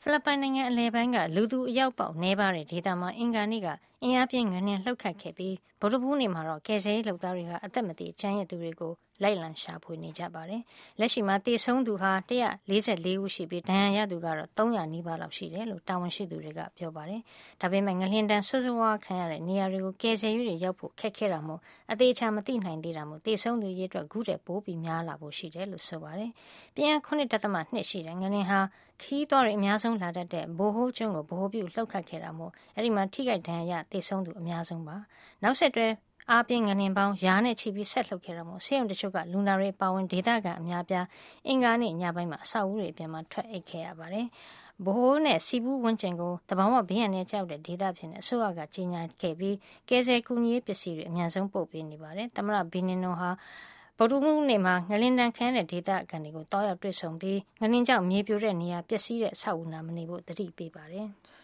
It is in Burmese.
ဖိလစ်ပိုင်နိုင်ငံအလယ်ပိုင်းကလူသူအရောက်ပေါက်နှဲပါတဲ့ဒေသမှာအင်္ဂါနေ့ကအင်အားပြင်းငလျင်လှုပ်ခတ်ခဲ့ပြီးဗုဒ္ဓဘူးနေ့မှာတော့ကယ်ဆယ်ရေးလုပ်သားတွေဟာအသက်မသေကျန်ရစ်သူတွေကိုလိုက်လံရှာဖွေနေကြပါတယ်။လက်ရှိမှာသေဆုံးသူဟာ144ဦးရှိပြီးဒဏ်ရာရသူကတော့300နီးပါးလောက်ရှိတယ်လို့တာဝန်ရှိသူတွေကပြောပါတယ်။ဒါပေမဲ့ငလျင်တန်းဆိုးဆိုးဝါးခံရတဲ့နေရာတွေကိုကယ်ဆယ်ရေးတွေရောက်ဖို့ခက်ခဲတာမို့အသေးချာမသိနိုင်သေးတာမို့သေဆုံးသူရေးအတွက်ခုတည်းပိုပြီးများလာဖို့ရှိတယ်လို့ဆိုပါတယ်။ပြင်းအား9.2ရှိတဲ့ငလျင်ဟာခီးသွားတွေအများဆုံးလာတတ်တဲ့ဘိုဟိုးကျွန်းကိုဗဟိုပြုလှုပ်ခတ်ခဲ့တာမို့အဲဒီမှာထိခိုက်ဒဏ်ရာရသေဆုံးသူအများဆုံးပါနောက်ဆက်တွဲအားပြင်းငလျင်ပေါင်းရာနဲ့ချီပြီးဆက်လှုပ်ခဲ့တာမို့ဆေးရုံတချို့ကလူနာတွေပါဝင်ဒေသခံအများပြားအင်္ဂါနေ့ညပိုင်းမှာအဆောက်အဦတွေအပြင်မှာထွက်အိတ်ခဲ့ရပါတယ်ဘိုးနဲ့စီဘူးဝန်းကျင်ကိုတဘာဝဘေးရန်နဲ့ကြောက်တဲ့ဒေသဖြစ်နေအစိုးရကကြီးညာခဲ့ပြီးကယ်ဆယ်ကူညီရေးပစ္စည်းတွေအများဆုံးပို့ပေးနေပါတယ်သမရဘီနီနိုဟာဗုဒ္ဓဟူးနေ့မှာငလင်တန်ခမ်းတဲ့ဒေသခံတွေကိုတောက်ရောက်တွေ့ဆုံပြီးငလင်ကြောင့်မြေပြိုတဲ့နေရာပျက်စီးတဲ့အဆောက်အဦနာမနေဖို့တတိပေးပါတယ်။